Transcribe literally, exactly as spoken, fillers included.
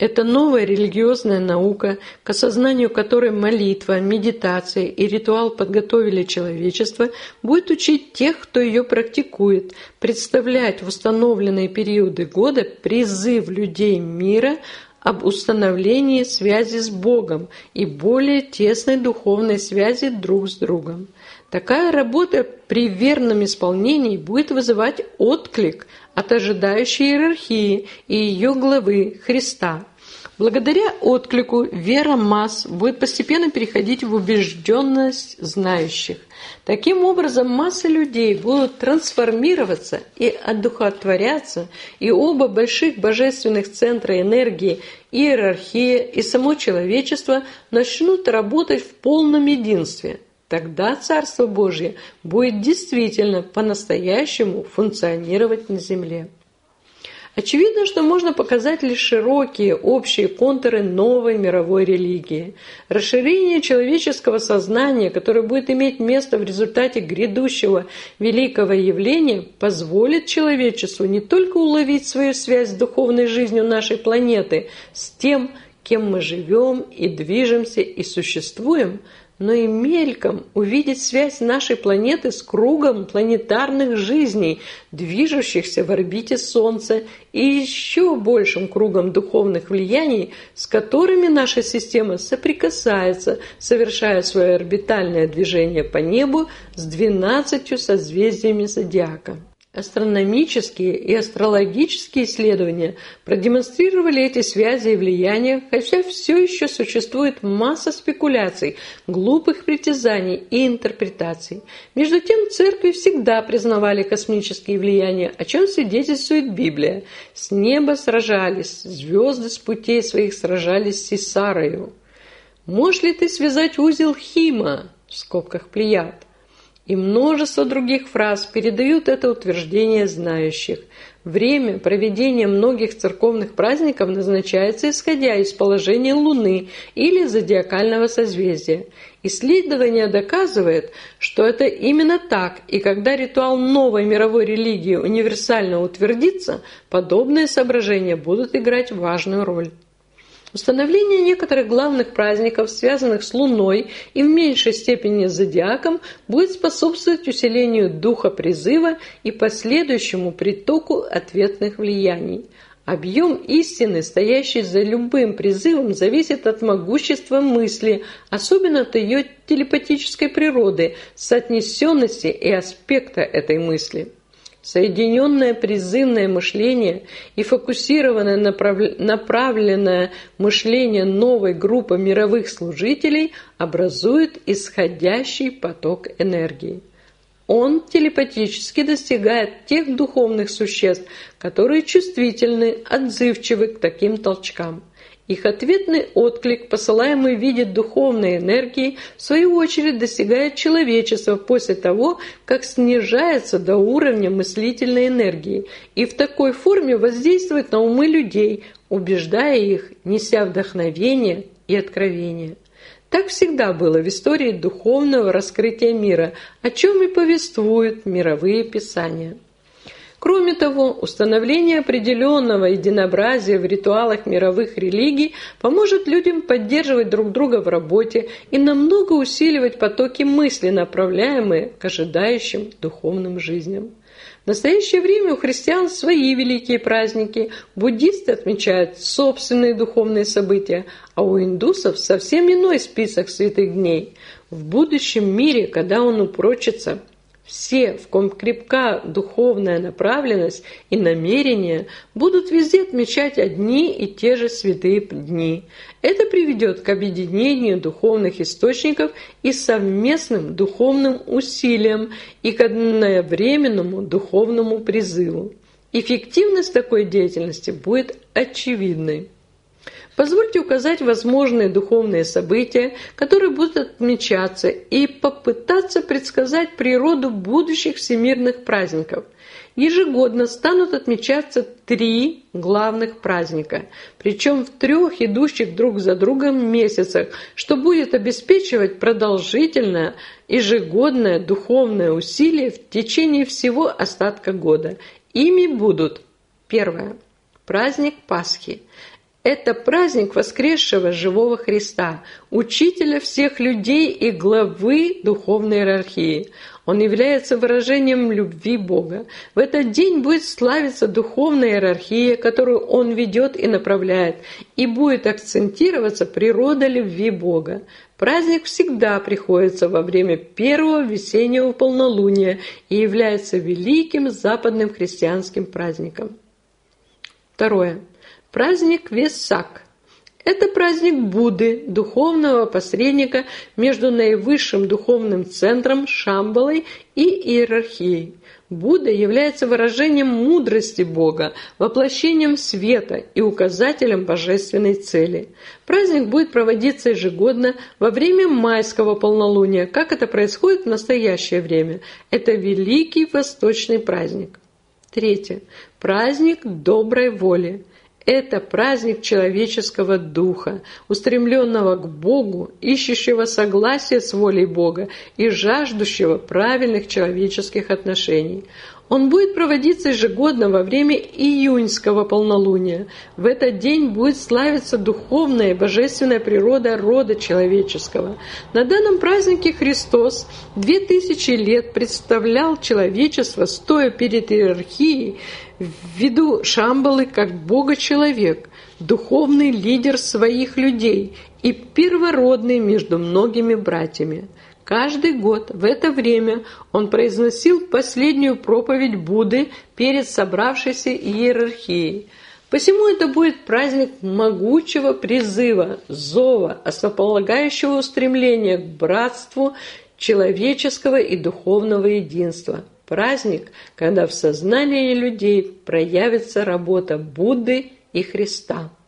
Это новая религиозная наука, к осознанию которой молитва, медитация и ритуал подготовили человечество, будет учить тех, кто ее практикует, представлять в установленные периоды года призыв людей мира об установлении связи с Богом и более тесной духовной связи друг с другом. Такая работа при верном исполнении будет вызывать отклик от ожидающей иерархии и ее главы Христа. Благодаря отклику вера масс будет постепенно переходить в убежденность знающих. Таким образом, массы людей будут трансформироваться и одухотворяться, и оба больших божественных центра энергии, иерархия и само человечество начнут работать в полном единстве. Тогда Царство Божье будет действительно по-настоящему функционировать на земле. Очевидно, что можно показать лишь широкие общие контуры новой мировой религии. Расширение человеческого сознания, которое будет иметь место в результате грядущего великого явления, позволит человечеству не только уловить свою связь с духовной жизнью нашей планеты, с тем, кем мы живем и движемся и существуем, но и мельком увидеть связь нашей планеты с кругом планетарных жизней, движущихся в орбите Солнца, и еще большим кругом духовных влияний, с которыми наша система соприкасается, совершая свое орбитальное движение по небу с двенадцатью созвездиями зодиака. Астрономические и астрологические исследования продемонстрировали эти связи и влияния, хотя все еще существует масса спекуляций, глупых притязаний и интерпретаций. Между тем, церкви всегда признавали космические влияния, о чем свидетельствует Библия. С неба сражались, звезды с путей своих сражались с Исарою. Можешь ли ты связать узел Хима, в скобках Плеяд? И множество других фраз передают это утверждение знающих. Время проведения многих церковных праздников назначается исходя из положения Луны или зодиакального созвездия. Исследование доказывает, что это именно так, и когда ритуал новой мировой религии универсально утвердится, подобные соображения будут играть важную роль. Установление некоторых главных праздников, связанных с Луной и в меньшей степени с зодиаком, будет способствовать усилению духа призыва и последующему притоку ответных влияний. Объем истины, стоящий за любым призывом, зависит от могущества мысли, особенно от ее телепатической природы, соотнесенности и аспекта этой мысли. Соединенное призывное мышление и фокусированное направленное мышление новой группы мировых служителей образуют исходящий поток энергии. Он телепатически достигает тех духовных существ, которые чувствительны, отзывчивы к таким толчкам. Их ответный отклик, посылаемый в виде духовной энергии, в свою очередь достигает человечества после того, как снижается до уровня мыслительной энергии и в такой форме воздействует на умы людей, убеждая их, неся вдохновение и откровение. Так всегда было в истории духовного раскрытия мира, о чем и повествуют мировые писания. Кроме того, установление определенного единообразия в ритуалах мировых религий поможет людям поддерживать друг друга в работе и намного усиливать потоки мысли, направляемые к ожидающим духовным жизням. В настоящее время у христиан свои великие праздники, буддисты отмечают собственные духовные события, а у индусов совсем иной список святых дней. В будущем мире, когда он упрочится, все, в ком крепка духовная направленность и намерение, будут везде отмечать одни и те же святые дни. Это приведет к объединению духовных источников и совместным духовным усилиям и к одновременному духовному призыву. Эффективность такой деятельности будет очевидной. Позвольте указать возможные духовные события, которые будут отмечаться, и попытаться предсказать природу будущих всемирных праздников. Ежегодно станут отмечаться три главных праздника, причем в трех идущих друг за другом месяцах, что будет обеспечивать продолжительное ежегодное духовное усилие в течение всего остатка года. Ими будут: первое. Праздник Пасхи. Это праздник воскресшего живого Христа, учителя всех людей и главы духовной иерархии. Он является выражением любви Бога. В этот день будет славиться духовная иерархия, которую Он ведет и направляет, и будет акцентироваться природа любви Бога. Праздник всегда приходится во время первого весеннего полнолуния и является великим западным христианским праздником. Второе. Праздник Весак. Это праздник Будды, духовного посредника между наивысшим духовным центром Шамбалой и иерархией. Будда является выражением мудрости Бога, воплощением света и указателем божественной цели. Праздник будет проводиться ежегодно во время майского полнолуния, как это происходит в настоящее время. Это великий восточный праздник. Третье. Праздник доброй воли. Это праздник человеческого духа, устремленного к Богу, ищущего согласия с волей Бога и жаждущего правильных человеческих отношений. Он будет проводиться ежегодно во время июньского полнолуния. В этот день будет славиться духовная и божественная природа рода человеческого. На данном празднике Христос две тысячи лет представлял человечество, стоя перед иерархией, в виду Шамбалы как Бога-человек, духовный лидер своих людей и первородный между многими братьями. Каждый год в это время он произносил последнюю проповедь Будды перед собравшейся иерархией. Посему это будет праздник могучего призыва, зова, основополагающего устремления к братству человеческого и духовного единства. Праздник, когда в сознании людей проявится работа Будды и Христа.